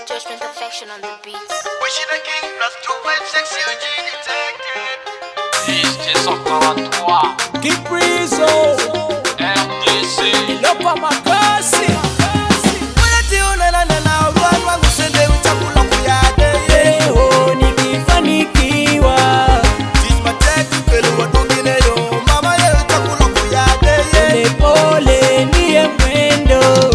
Judgment Perfection on the beats. Wishing the king plus 256 Eugene detected. DJ Sokolatua Kiprizo RDC Lopa Makasi Leo nikifanikiwa Pole pole ndiye mwendo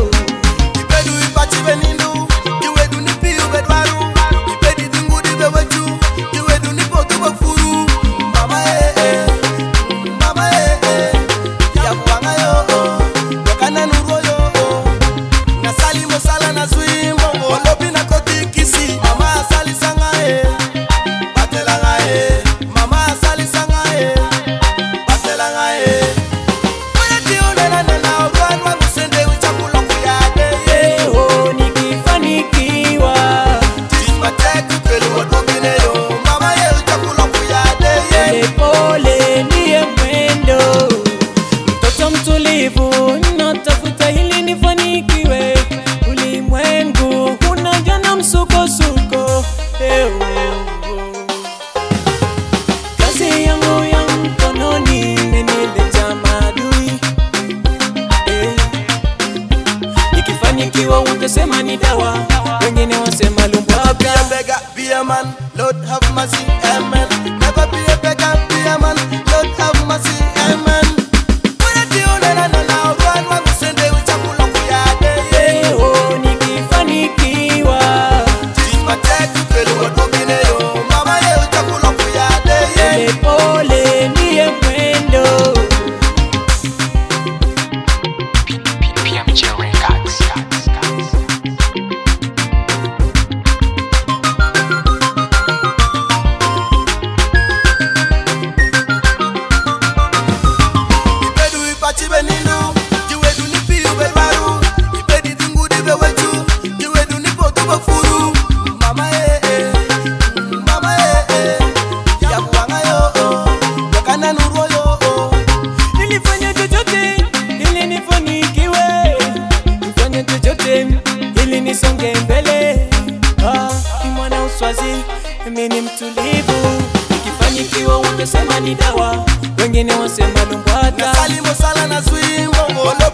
Natafuta hili nifanikiwe, ulimwengu unajana msukosuko. Kazi yangu ya mkononi imenileta maadui. Nikifanikiwa utasema ni dawa, wengine wasema lumbwa. Never be a beggar, be a man, Lord have mercy, amen. Never be a beggar, be a man, Lord have mercy, amen. Pole ndiye mwendo PMG Records. Nilifanya chochote ili nifanikiwe, nifanye chochote ili nisonge mbele. Ni mwana uswazi, mimi ni mtulivu. Nikifanikiwa utasema ni dawa, wengine wasema lumbwata. Nasali mosala na swimo